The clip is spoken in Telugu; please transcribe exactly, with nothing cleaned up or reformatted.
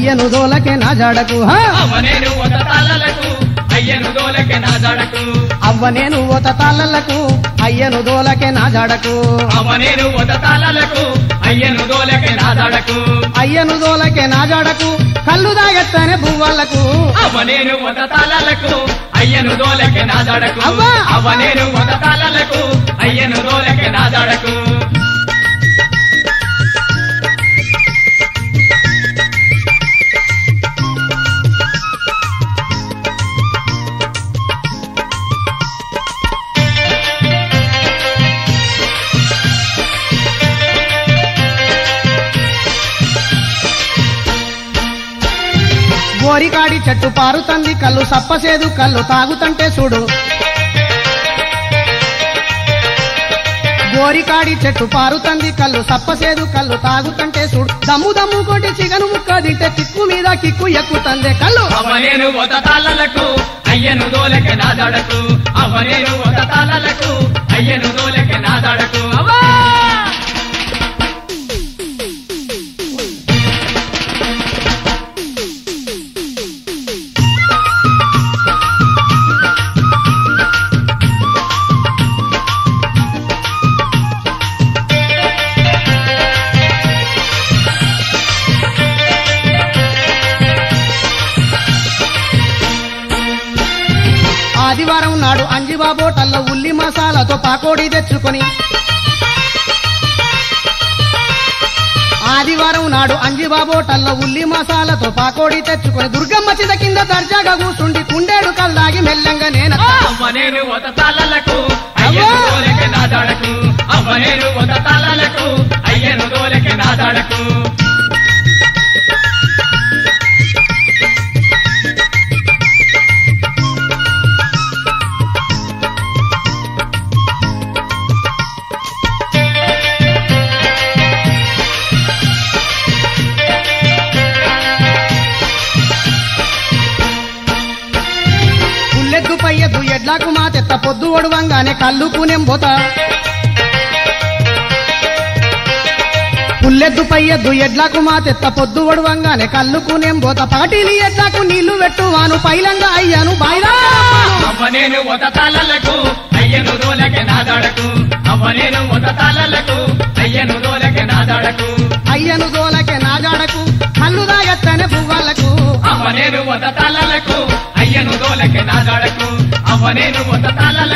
అయ్యను దోలకే నా జాడకు అవనేను ఒక తాళలకు అయ్యను దోలకే నా జాడకు అవ్వ నేను ఓత తాళ్ళకు అయ్యను దోలకే నా జాడకు అవనేను ఒక తాళలకు అయ్యను దోలకే నా జాడకు అయ్యను దోలకే నా జాడకు కళ్ళు దాగెత్తనే పువ్వాళ్లకు అవనేను ఒక తాళలకు అయ్యను దోలకే నా జాడకు అవ్వ! అవనేను ఒక తాళలకు అయ్యను దోలకే నా జాడకు గోరికాడి చెట్టు పారుతంది కళ్ళు సప్పసేదు కళ్ళు తాగుతంటే చూడు గోరికాడి చెట్టు పారుతంది కళ్ళు సప్పసేదు కళ్ళు తాగుతంటే చూడు దమ్ము దమ్ము కొట్టి చిగను ముక్క తింటే కిక్కు మీద కిక్కు ఎక్కుతందే కళ్ళు అవనేను ఒక తాళలకు అయ్యను దోలకే నా జాడకు అవనేను ఒక తాళలకు అయ్యను దోలకే నా జాడకు అవా ఆదివారం నాడు అంజిబాబోటల్లో ఉల్లి మసాలాతో పాకోడి తెచ్చుకొని ఆదివారం నాడు అంజిబాబోటల్లో ఉల్లి మసాలాతో పాకోడి తెచ్చుకొని దుర్గమ్మ చిద కింద దర్జాగా కూర్చుండి కుండేడు కల్లాగి మెల్లంగా నేను అవ్వనేను ఒక తాళలకు అయ్యను దోలకే నా జాడకు అవ్వనేను ఒక తాళలకు అయ్యను దోలకే నా జాడకు పుల్లెద్దు పయ్యద్దు ఎడ్లకు మా తెత్త పొద్దు ఒడవంగానే కళ్ళు పూనెం పోతా పుల్లెద్దు పయ్యద్దు ఎడ్లకు మా తెత్త పొద్దు ఒడవంగానే కళ్ళు పూనెం పోతా పాటీలి ఎడ్లకు నీళ్లు పెట్టువాను పైలంగా అయ్యాను బాయిలా అవ్వనేను ఒక తాళలకు అయ్యను దోలకే నా జాడకు అవ్వనేను ఒక తాళలకు అయ్యను దోలకే నా జాడకు అయ్యను దోలకే నా జాడకు కళ్ళు దాగెత్తనే పువ్వాళ్లకు అవ్వనేను ఒక తాళలకు అయ్యను దోలకే నా జాడకు అవ్వనేను ఒక తాళలకు